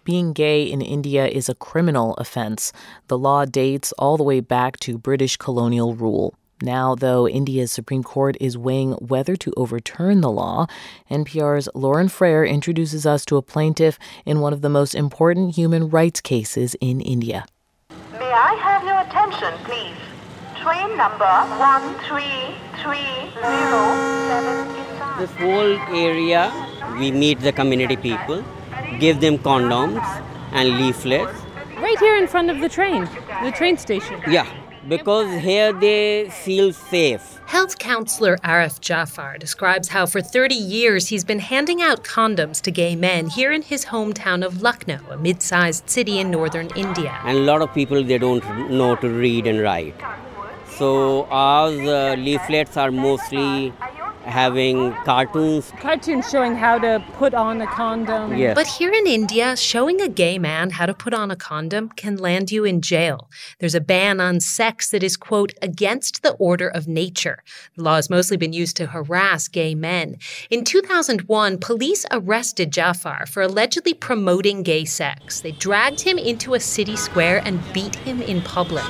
Being gay in India is a criminal offense. The law dates all the way back to British colonial rule. Now, though, India's Supreme Court is weighing whether to overturn the law. NPR's Lauren Frayer introduces us to a plaintiff in one of the most important human rights cases in India. May I have your attention, please? Train number 13307 is on. This whole area, we meet the community people, give them condoms and leaflets. Right here in front of the train station. Yeah, because here they feel safe. Health counselor Arif Jafar describes how for 30 years he's been handing out condoms to gay men here in his hometown of Lucknow, a mid-sized city in northern India. And a lot of people, they don't know to read and write. So our leaflets are mostly having cartoons. Cartoons showing how to put on a condom. Yes. But here in India, showing a gay man how to put on a condom can land you in jail. There's a ban on sex that is, quote, against the order of nature. The law has mostly been used to harass gay men. In 2001, police arrested Jafar for allegedly promoting gay sex. They dragged him into a city square and beat him in public.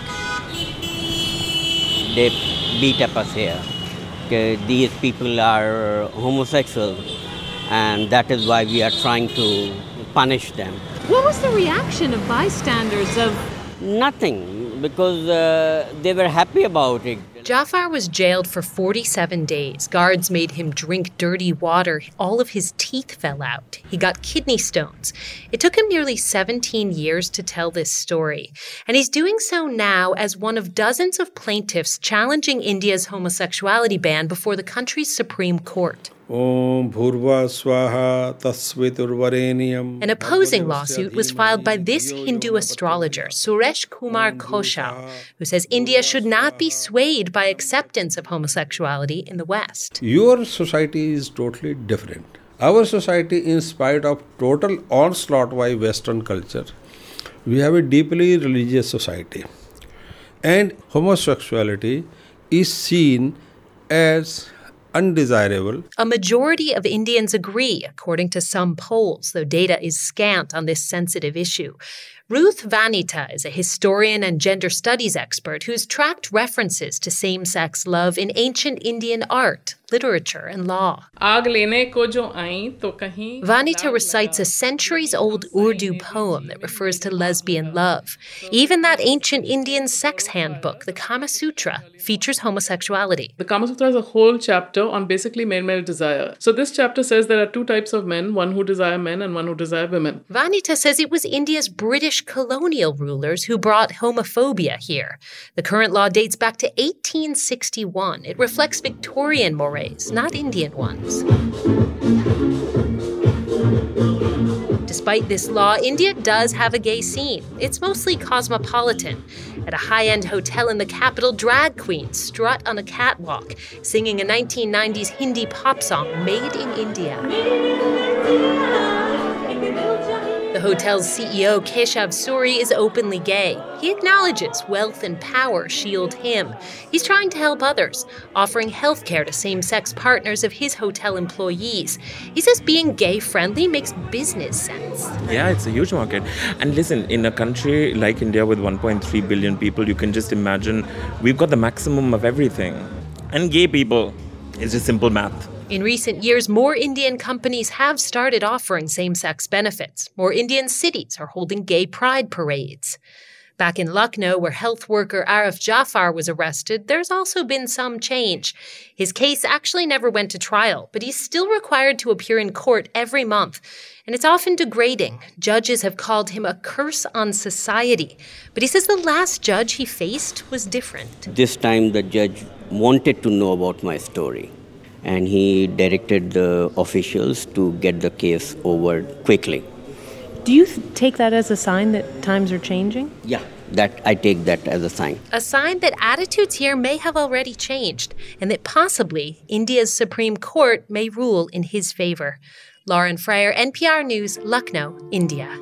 They beat up us here. These people are homosexual, and that is why we are trying to punish them. What was the reaction of bystanders Nothing, because they were happy about it. Jafar was jailed for 47 days. Guards made him drink dirty water. All of his teeth fell out. He got kidney stones. It took him nearly 17 years to tell this story. And he's doing so now as one of dozens of plaintiffs challenging India's homosexuality ban before the country's Supreme Court. Om Bhurva Swaha Tasviturvareniyam. An opposing lawsuit was filed by this Hindu astrologer, Suresh Kumar Kaushal, who says India should not be swayed by acceptance of homosexuality in the West. Your society is totally different. Our society, in spite of total onslaught by Western culture, we have a deeply religious society. And homosexuality is seen as undesirable. A majority of Indians agree, according to some polls, though data is scant on this sensitive issue. Ruth Vanita is a historian and gender studies expert who's tracked references to same-sex love in ancient Indian art, literature, and law. Vanita recites a centuries-old Urdu poem that refers to lesbian love. Even that ancient Indian sex handbook, the Kama Sutra, features homosexuality. The Kama Sutra is a whole chapter on basically male desire. So this chapter says there are two types of men, one who desire men and one who desire women. Vanita says it was India's British colonial rulers who brought homophobia here. The current law dates back to 1861. It reflects Victorian mores, not Indian ones. Despite this law, India does have a gay scene. It's mostly cosmopolitan. At a high-end hotel in the capital, drag queens strut on a catwalk, singing a 1990s Hindi pop song made in India. The hotel's CEO, Keshav Suri, is openly gay. He acknowledges wealth and power shield him. He's trying to help others, offering health care to same-sex partners of his hotel employees. He says being gay-friendly makes business sense. Yeah, it's a huge market. And listen, in a country like India with 1.3 billion people, you can just imagine we've got the maximum of everything. And gay people, it's just simple math. In recent years, more Indian companies have started offering same-sex benefits. More Indian cities are holding gay pride parades. Back in Lucknow, where health worker Arif Jafar was arrested, there's also been some change. His case actually never went to trial, but he's still required to appear in court every month. And it's often degrading. Judges have called him a curse on society. But he says the last judge he faced was different. This time the judge wanted to know about my story. And he directed the officials to get the case over quickly. Do you take that as a sign that times are changing? Yeah, that I take that as a sign. A sign that attitudes here may have already changed, and that possibly India's Supreme Court may rule in his favor. Lauren Frayer, NPR News, Lucknow, India.